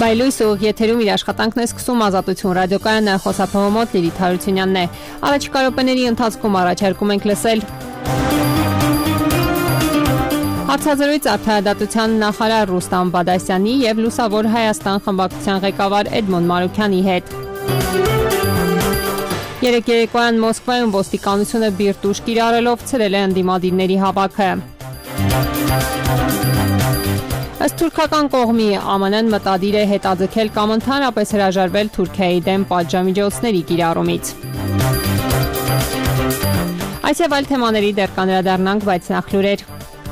Բայլույս ուղիղ եթերում իր աշխատանքն է սկսում Ազատություն ռադիոկայանը, խոսափողը մոտ Լիլիթ Հարությունյանն է։ Առաջիկա րոպեների ընթացքում առաջարկում ենք լսել հարցազրույց արդարադատության նախարար Ռուստամ Բադասյանի եւ Լուսավոր Հայաստան խմբակցության ղեկավար Էդմոն Մարուքյանի հետ։ Երեկ երեկոյան Մոսկվայում ոստիկանությունը բիրտուշ կիրառելով ցրել է ընդդիմադիրների հավաքը։ Ըստ թուրքական կողմի ԱՄՆ-ն մտադիր է հետաձգել կամ ընդհանրապես հրաժարվել Թուրքիայի դեմ պատժամիջոցների կիրառումից։ Այս եւ այլ թեմաների դեռ կանդրադառնանք, բայց նախ լուրեր։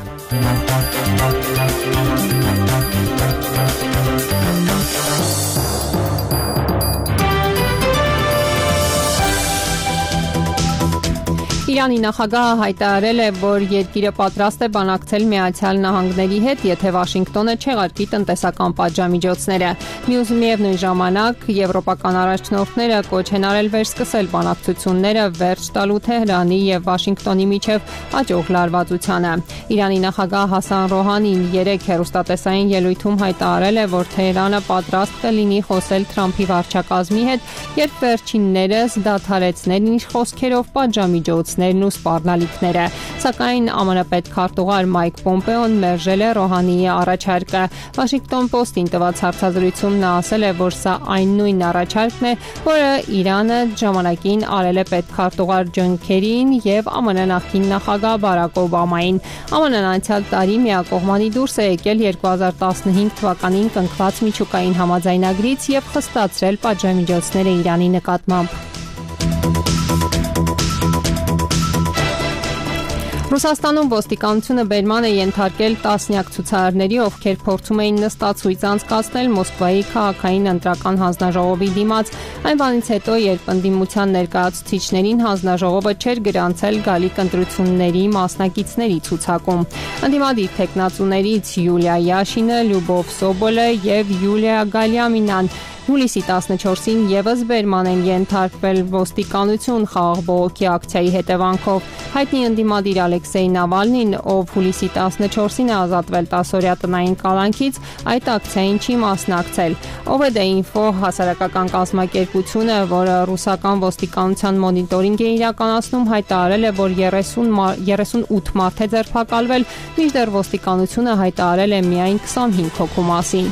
Իրանի նախագահը հայտարարել է, որ երկիրը պատրաստ է բանակցել Միացյալ Նահանգների հետ, եթե Վաշինգտոնը չեղարկի տնտեսական պատժամիջոցները։ Միևնույն ժամանակ եվրոպական առաջնորդները կոչ են արել վերսկսել բանակցությունները վերջ տալու Թեհրանի եւ Վաշինգտոնի միջև աճող լարվածությանը։ Իրանի նախագահ Հասան Ռոհանին երեկ հեռուստատեսային ելույթում հայտարարել է, որ Թեհրանը պատրաստ կլինի խոսել Թրամփի վարչակազմի հետ, երբ վերջիններս դադարեցնեն իր խոսքերով պատժամիջոցներն ու սպառնալիքները։ Սակայն ԱՄՆ պետքարտուղար Մայք Պոմպեոն մերժել է Ռոհանիի առաջարկը։ Washington Post-ին տված հարցազրույցում նա ասել է, որ սա այն նույն առաջարկն է, որը Իրանը ժամանակին արել է պետքարտուղար Ջոն Քերիին եւ ԱՄՆ նախկին նախագահ Բարակ Օբամային։ ԱՄՆ-ն անցյալ տարի միակողմանի դուրս է եկել 2015 թվականին կնքված միջուկային համաձայնագրից եւ խստացրել պատժամիջոցները Իրանի նկատմամբ։ Ռուսաստանում ոստիկանությունը բերման է ենթարկել տասնյակ ցուցարարների, ովքեր փորձում էին նստացույց անցկացնել Մոսկվայի քաղաքային ընտրական հանձնաժողովի դիմաց, այն բանից հետո, երբ ընդդիմության ներկայացուցիչներին հանձնաժողովը չէր գրանցել գալիք ընտրությունների մասնակիցների ցուցակում։ Ընդդիմադիր թեկնածուներից Յուլիա Յաշինը, Լյուբով Սոբոլը եւ Յուլիա Գալյամինան հուլիսի 14-ին եւս բերման են ենթարկվել ոստիկանություն խաղաղ բողոքի ակցիայի հետևանքով։ Հայտնի ընդդիմադիր Ալեքսեյ Նավալնին, ով հուլիսի 14-ին է ազատվել 10-օրյա տնային կալանքից, այդ ակցիային չի մասնակցել։ OVD-Info հասարակական կազմակերպությունը, որը ռուսական ոստիկանության մոնիտորինգ է իրականացնում, հայտարարել է, որ 38 մարդ է ձերբակալվել, մինչդեռ ոստիկանությունը հայտարարել է միայն 25 հոգու մասին։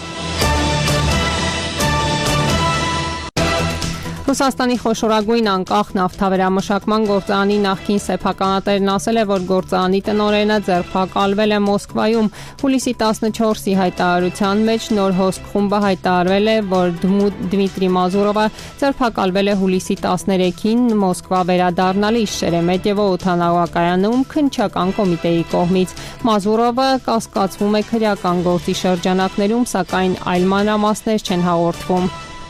Ռուսաստանի խոշորագույն անկախ նավթավերամշակման գործարանի նախկին սեփականատերն ասել է, որ գործարանի տնօրենը ձերբակալվել է Մոսկվայում։ Հուլիսի 14-ի հայտարարության մեջ նոր հոսք խումբը հայտարարել է, որ Դմիտրի Մազուրովը ձերբակալվել է հուլիսի 13-ին Մոսկվա վերադառնալիս Շերեմետևո օդանավակայանում քննչական կոմիտեի կողմից։ Մազուրովը կասկածվում է քրեական գործի շրջանակներում, սակայն այլ մանրամասներ չեն հաղորդվում։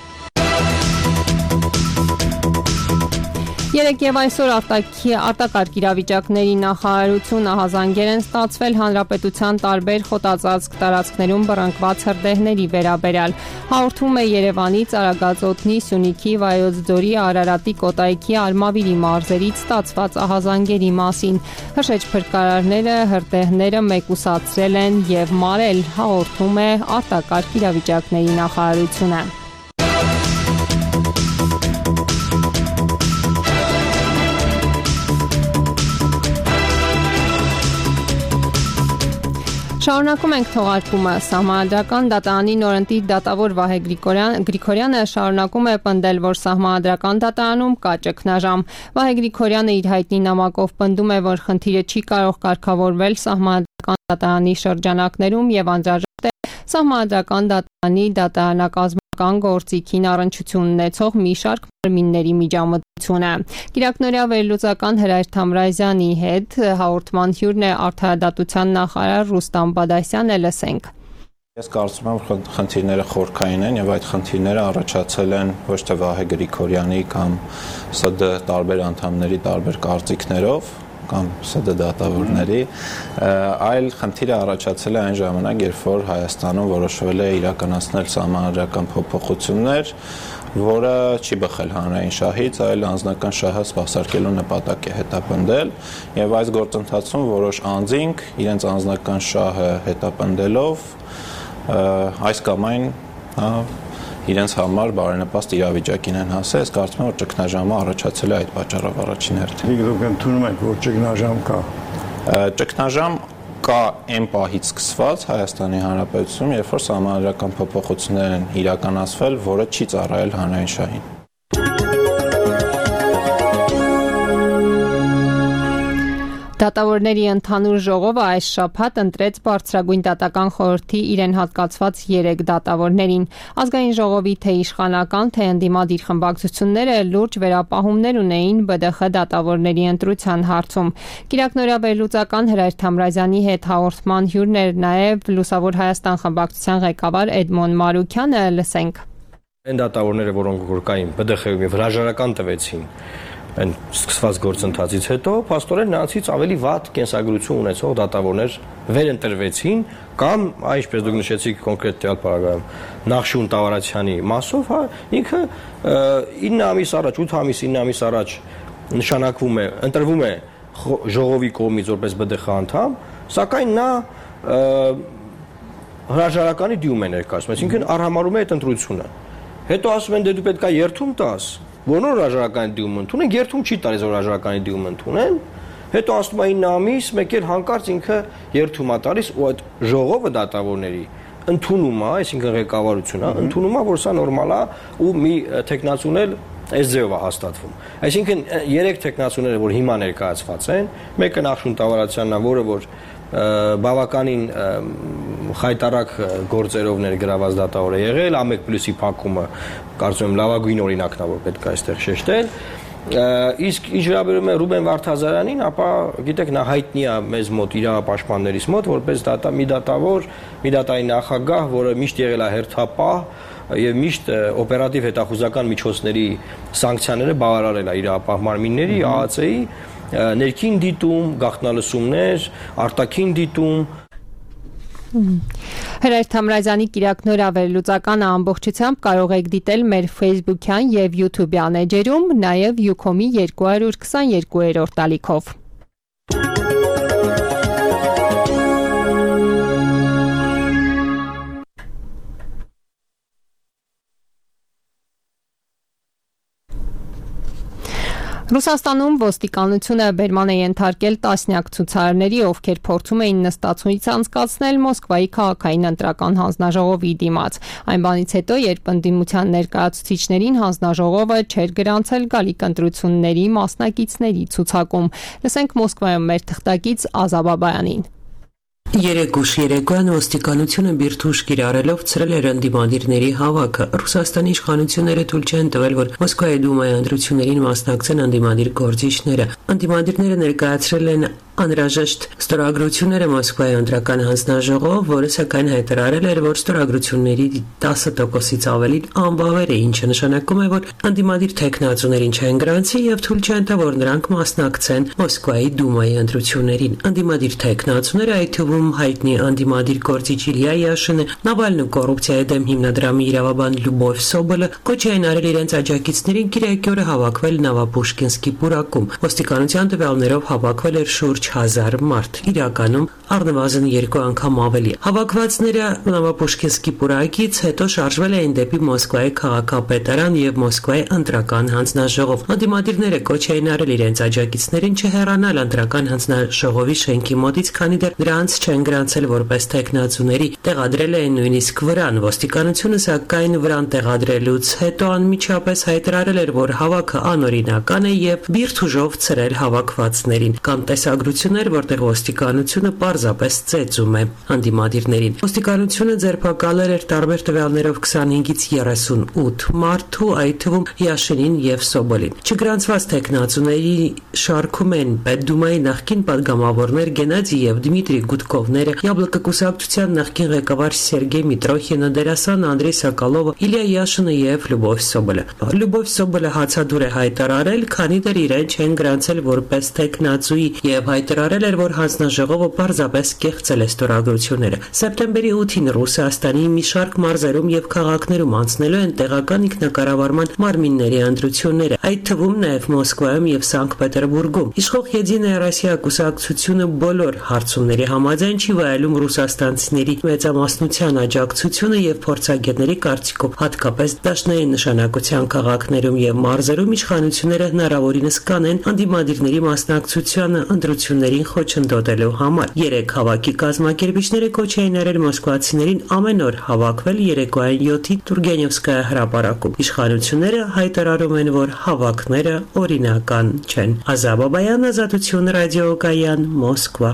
Երեկ եւ այսօր արտակարգ իրավիճակների նախարարությունը հազանգեր են ստացվել հանրապետության տարբեր խոտածածկ տարածքներում բռնկված հրդեհների վերաբերյալ։ Հաղորդում է Երևանից, Արագածոտնի, Սյունիքի, Վայոց ձորի, Արարատի, Կոտայքի, Արմավիրի մարզերից ստացված ահազանգերի մասին։ Հրշեջ փրկարարները հրդեհները մեկուսացրել են եւ մարել, հաղորդում է արտակարգ իրավիճակների նախարարությունը։ Շարունակում ենք թողարկումը։ Սահմանադրական դատարանի նորընտիր դատավոր Վահե Գրիգորյանը շարունակում է պնդել, որ Սահմանադրական դատարանում կա ճգնաժամ։ Վահե Գրիգորյանը իր հայտնի նամակով պնդում է, որ խնդիրը չի կարող կարգավորվել Սահմանադրական դատարանի շրջանակներում եւ անհրաժեշտ է Սահմանադրական դատարանի դատարանակազմական գործիքին առնչություն ունեցող մի շարք մարմինների միջամտությունը։ Գիրակնորյա վերլուծական Հրայր Թամրազյանի հետ հաղորդման հյուրն է արդարադատության նախարար Ռուստամ Բադասյանը, լսենք։ Ես կարծում եմ, որ խնդիրները խորքային են եւ այդ խնդիրները առաջացել են ոչ թե Վահե Գրիգորյանի կամ ՍԴ տարբեր անդամների տարբեր կարծիքներով կամ ՍԴ դատավորների, այլ խնդիրը առաջացել է այն ժամանակ, երբ որ Հայաստանում որոշվել է իրականացնել սահմանադրական փոփոխություններ, որը չի բխել հանրային շահից, այլ անձնական շահը սպասարկելու նպատակ է հետապնդել, եւ այս գործընթացում որոշ անձինք իրենց անձնական շահը հետապնդելով այս կամ այն իրենց համար բարենպաստ իրավիճակին են հասել, ես կարծում եմ, որ ճգնաժամը առաջացել է այդ պատճառով առաջին հերթին։ Դուք ընդունում եք, որ ճգնաժամ կա։ Ճգնաժամ կա այն պահից սկսված Հայաստանի Հանրապետությունում, երբ որ սահմանադրական փոփոխություններ են իրականացվել, որը չի ծառայել հանրային շահին։ Դատավորների ընդհանուր ժողովը այս շաբաթ ընտրեց Բարձրագույն դատական խորհրդի իրեն հատկացված 3 դատավորներին։ Ազգային ժողովի թե իշխանական, թե ընդդիմադիր խմբակցությունները լուրջ վերապահումներ ունեին ԲԴԽ դատավորների ընտրության հարցում։ Կիրակնօրյա վերլուծական Հրայր Թամրազյանի հետ հաղորդման հյուրն էր նաև Լուսավոր Հայաստան խմբակցության ղեկավար Էդմոն Մարուքյանը, լսենք։ Այն դատավորները, որոնք որ կային ԲԴԽ-ում եւ հրաժարական տվեցին այն սկսված գործընթացից հետո փաստորեն նրանցից ավելի վատ կենսագրություն ունեցող դատավորներ վերընտրվեցին կամ այսպես դուք նշեցիք կոնկրետ տվյալ պարագայում Նախշուն Տավարացյանի մասով, ինքը 9 ամիս առաջ, 8 ամիս 9 ամիս առաջ նշանակվում է, ընտրվում է ժողովի կողմից որպես ԲԴԽ անդամ, սակայն նա հրաժարականի դիում է ներկայացնում, այսինքն արհամարում է այդ ընտրությունը։ Հետո ասում են դե դու պետք է երթում տաս, որոնց հրաժարականի դիում ընդունեն, երթում չի տալիս որ հրաժարականի դիում ընդունեն, հետո ասում է 9 ամիս, մեկ էլ հանկարծ ինքը երթում է տալիս ու այդ ժողովը դատավորների ընդունում է, այսինքն ղեկավարությունը ընդունում է, որ սա նորմալ է ու մի թեկնածուն էլ այս ձևով է հաստատվում։ Այսինքն 3 թեկնածուները, որ հիմա ներկայացված են, մեկը Նախշուն Տավարացյանն է, որը որ բավականին խայտարակ գործերով ներգրաված դատավոր է եղել, A1+-ի փակումը կարծում եմ լավագույն օրինակն է, որ պետք է այստեղ շեշտել։ Իսկ ինչ վերաբերում է Ռուբեն Վարդազարանին, ապա գիտեք, նա հայտնի է մեզ մոտ իրավապաշտպաններից մոտ որպես մի դատավոր, մի դատարանի նախագահ, որը միշտ եղել է հերթապահ եւ միշտ օպերատիվ հետախուզական միջոցների սանկցիաները բավարարել է իրավապահ մարմինների, ԱԱՑ-ի ներքին դիտում, գաղտնալսումներ, արտաքին դիտում։ Հրայր Թամրազյանի կիրակնօրյա վերլուծականը ամբողջությամբ կարող եք դիտել մեր Facebook-յան եւ YouTube-յան էջերում, նաեւ Ucom-ի 222-րդ ալիքով։ Ռուսաստանում ոստիկանությունը բերման է ենթարկել տասնյակ ցուցարարների, ովքեր փորձում էին նստացույց անցկացնել Մոսկվայի քաղաքային ընտրական հանձնաժողովի դիմաց։ Այն բանից հետո, երբ ընդդիմության ներկայացուցիչներին հանձնաժողովը չէր գրանցել գալիք ընտրությունների մասնակիցների ցուցակում։ Լսենք Մոսկվայում մեր թղթակից Ազա Բաբայանին։ Երեկուշ երեկոյան ոստիկանությունը բիրթուշ կիրառելով ցրել էր ընդդիմադիրների հավաքը։ Ռուսաստանի իշխանությունները թույլ չեն տվել, որ Մոսկվայի դումայի ընտրություններին մասնակցեն ընդդիմադիր գործիչները։ Ընդդիմադիրները ներկայացրել են անհրաժեշտ ստորագրությունները Մոսկվայի ընտրական հանձնաժողով, որը սակայն հայտարարել էր, որ ստորագրությունների 10%-ից ավելին անբավեր է, ինչը նշանակում է, որ ընդդիմադիր թեկնածուներին չեն գրանցի եւ թույլ չեն տա, որ նրանք մասնակցեն Մոսկվայի դումայի ընտրություններին։ Ընդդիմադիր թեկնածուները, այդ թվում հայտնի ընդդիմադիր գործիչ Իլյա Յաշինը, Նավալնու կոռուպցիայի դեմ հիմնադրամի իրավաբան Լյուբով Սոբոլը կոչ էին արել իրենց աջակիցներին կիրակի հավաքվել Նավապուշկինսկի պուրակում։ Ոստիկանության տվյալներով հավաքվել էր շուրջ 1000 մարդ, իրականում առնվազն 2 անգամ ավելի։ Հավաքվածները Նավապուշկինսկի պուրակից հետո շարժվել էին դեպի Մոսկվայի քաղաքապետարան եւ Մոսկվայի ընտրական հանձնաժողով։ Ընդդիմադիրները կոչ էին արել իրենց աջակիցներին չհեռանալ ընտրական հանձնաժողովի շենքի մոտից, քանի դեռ նրանց չեն գրանցել որպես թեկնածուների, տեղադրել էին նույնիսկ վրան։ Ոստիկանությունը սակայն վրան տեղադրելուց հետո անմիջապես հայտարարել էր, որ հավաքը անօրինական է եւ բիրթուժով ցրել հավաքվածներին կամ տեսագրություններ, որտեղ ոստիկանությունը պարզապես ծեծում է ընդդիմադիրներին։ Ոստիկանությունը ձերբակալել էր տարբեր տվյալներով 25-ից 38 մարդու, այդ թվում Յաշինին եւ Սոբոլին։ Չգրանցված թեկնածուների շարքում են Պետդումայի նախկին падգամավորներ Գենադի եւ Դմիտրի Գուդկովները, Յաբլոկը կուսակցության նախկին ղեկավար Սերգեյ Միտրոխյանը, դերասան Անդրեյ Սոկոլովը, Իլյա Յաշինը եւ Լյուբով Սոբոլը։ Լյուբով Սոբոլը հացադուր է հայտարարել, քանի դեռ իրեն չեն գրանցել որպես թեկնածուի եւ հայտարարել էր, որ հանձնաժողովը պարզապես կեղծել է ստորագրությունները։ Սեպտեմբերի 8-ին Ռուսաստանի մի շարք մարզերում եւ քաղաքներում անցնելու են տեղական ինքնակառավարման մարմինների ընտրությունները, այդ թվում նաեւ Մոսկվայում եւ Սանկտ Պետերբուրգում։ Իշխող Եդինայա Ռոսիա կուսակցությունը բոլոր հարցումների համաձայն ձայն չի վայելում ռուսաստանցիների մեծամասնության աջակցությունը եւ փորձագետների կարծիքով հատկապես դաշնային նշանակության քաղաքներում եւ մարզերում իշխանությունները հնարավորինս կանեն անդիմադիրների մասնակցությանը ընտրություններին խոչընդոտելու համար։ Երեք հավաքի կազմակերպիչները կոչ էին արել մոսկվացիներին ամեն օր հավաքվել երեկոյան 7-ի Տուրգենևսկայա հրապարակում։ Իշխանությունները հայտարարում են, որ հավաքները օրինական չեն։ Ազատ Բաբայան, Ազատություն ռադիոկայան, Մոսկվա։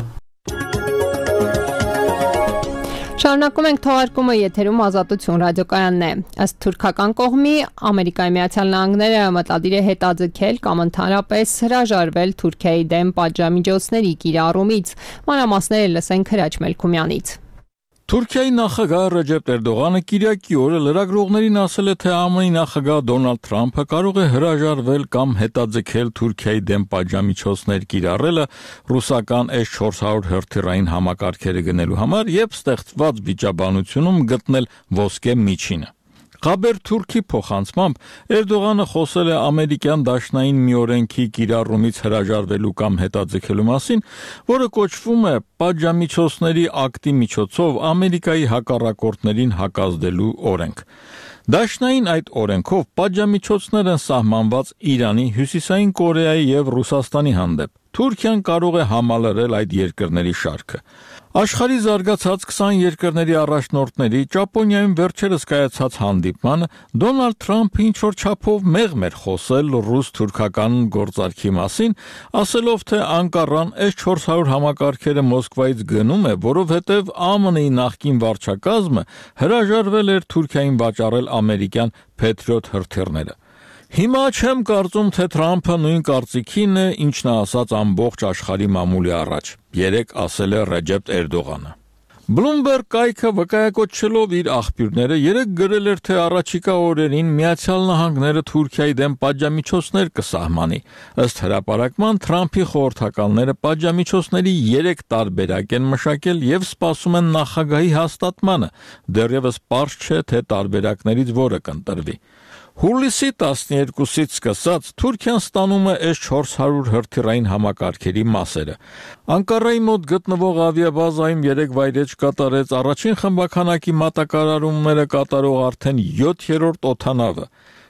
Շարունակում ենք թողարկումը, եթերում Ազատություն ռադիոկայանն է։ Ըստ թուրքական կողմի, Ամերիկայի Միացյալ Նահանգները մտադիր է հետաձգել կամ ընդհանրապես հրաժարվել Թուրքիայի դեմ պատժամիջոցների կիրառումից։ Մանրամասները լսենք Հրաչ Մելքումյանից։ Թուրքիայի նախագահ Ռեջեփ Էրդողանը Կիրակի օրը լրագրողներին ասել է, թե ԱՄՆ-ի նախագահ Դոնալդ Թրամփը կարող է հրաժարվել կամ հետաձգել Թուրքիայի դեմ պատժամիջոցներ կիրառելը ռուսական S-400 հրթիռային համակարգերը գնելու համար եւ ստեղծված վիճաբանությունում գտնել ոսկե միջինը։ Խաբերթուրքի փոխանցմամբ Էրդողանը խոսել է ամերիկյան դաշնային մի օրենքի կիրառումից հրաժարվելու կամ հետաձգելու մասին, որը կոչվում է պատժամիջոցների ակտի միջոցով Ամերիկայի հակառակորդներին հակազդելու օրենք։ Դաշնային այդ օրենքով պատժամիջոցներ են սահմանված Իրանի, Հյուսիսային Կորեայի եւ Ռուսաստանի հանդեպ։ Թուրքիան կարող է համալրել այդ երկրների շարքը։ Աշխարհի զարգացած 20 երկրների առաջնորդների Ճապոնիայում վերջերս կայացած հանդիպմանը Դոնալդ Թրամփը ինչ-որ չափով մեղմ էր խոսել ռուս-թուրքական գործարքի մասին, ասելով, թե Անկարան S-400 համակարգերը Մոսկվայից գնում է, որովհետև ԱՄՆ-ի նախկին վարչակազմը հրաժարվել էր Թուրքիային վաճառել ամերիկյան Patriot հրթիռները։ Հիմա չեմ կարծում, թե Թրամփը նույն կարծիքին է, ինչն ասաց ամբողջ աշխարհի մամուլի առաջ, երեք ասել է Ռեջեփ Էրդողանը։ Bloomberg կայքը վկայակոչելով իր աղբյուրները երեք գրել էր, թե առաջիկա օրերին Միացյալ Նահանգները Թուրքիայի դեմ պատժամիջոցներ կսահմանի։ Ըստ հրապարակման Թրամփի խորհրդականները պատժամիջոցների 3 տարբերակ են մշակել եւ սպասում են նախագահի հաստատմանը։ Դեռևս պարզ չէ, թե տարբերակներից որը կընտրվի։ Հուլիսի 12-ից սկսած Թուրքիան ստանում է S-400 հրթիռային համակարգերի մասերը։ Անկարայի մոտ գտնվող ավիաբազայում 3 վայրեջ կատարեց առաջին խմբականակի մատակարարումները կատարող արդեն 7-րդ օդանավը։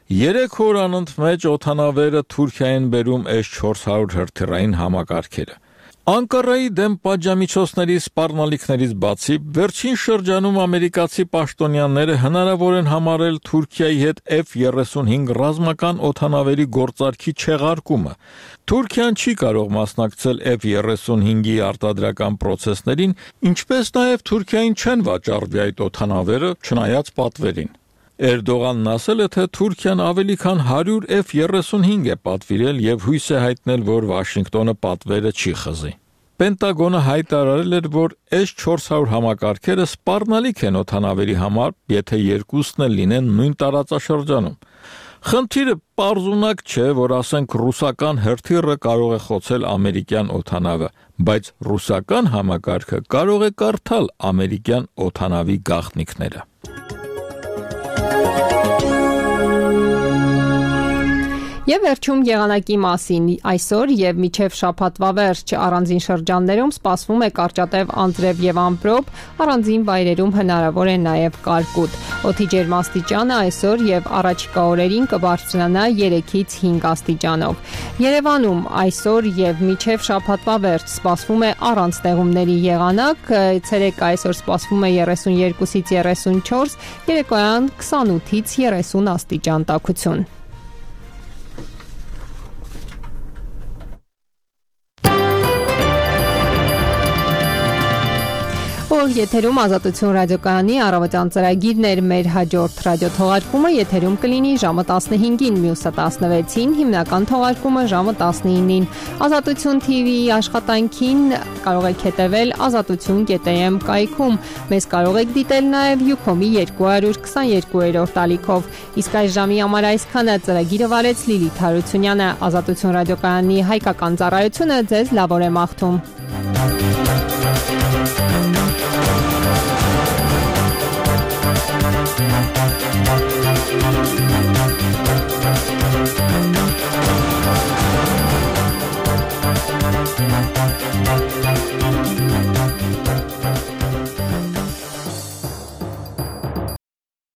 3 օր անընդմեջ օդանավերը Թուրքիա են բերում S-400 հրթիռային համակարգերը։ Անկարայի դեմ պատժամիջոցների սպառնալիքներից բացի, վերջին շրջանում ամերիկացի պաշտոնյաները հնարավոր են համարել Թուրքիայի հետ F-35 ռազմական օդանավերի գործարքի չեղարկումը։ Թուրքիան չի կարող մասնակցել F-35-ի արտադրական պրոցեսներին, ինչպես նաև Թուրքիային չեն վաճառվի այդ օդանավերը, չնայած պատվերին։ Էրդողանն ասել է, թե Թուրքիան ավելի քան 100 F-35 է պատվիրել եւ հույս է հայտնել, որ Վաշինգտոնը պատվերը չի խզի։ Պենտագոնը հայտարարել էր, որ S-400 համակարգերը սպառնալիք են օդանավերի համար, եթե երկուսն էլ լինեն նույն տարածաշրջանում։ Խնդիրը պարզունակ չէ, որ ասենք ռուսական հրթիռը կարող է խոցել ամերիկյան օդանավը, բայց ռուսական համակարգը կարող է կարդալ ամերիկյան օդանավի գաղտնիքները։ Եվ վերջում եղանակի մասին այսօր եւ մինչեւ շաբաթվա վերջ առանձին շրջաններում սպասվում է կարճատև անձրև եւ ամպրոպ, առանձին վայրերում հնարավոր է նաեւ կարկուտ։ Օդի ջերմաստիճանը այսօր եւ առաջիկա օրերին կբարձրանա 3-ից 5 աստիճանով։ Երևանում այսօր եւ մինչեւ շաբաթվա վերջ սպասվում է առանց տեղումների եղանակ, ցերեկը այսօր սպասվում է 32-ից 34, երեկոյան 28-ից 30 աստիճան տաքություն։ Եթերում Ազատություն ռադիոկայանի առավոտյան ծրագիրն էր, մեր հաջորդ ռադիոթողարկումը եթերում կլինի ժամը 15-ին, մյուսը 16-ին, հիմնական թողարկումը ժամը 19-ին։ Ազատություն TV-ի աշխատանքին կարող եք հետևել azatutun.am կայքում։ Մեզ կարող եք դիտել նաև Ucom-ի 222-րդ ալիքով։ Իսկ այս ժամի համար այսքանը, ծրագիրը վարեց Լիլիթ Հարությունյանը։ Ազատություն ռադիոկայանի հայկական ծառայությունը ձեզ լավ օր է մաղթում։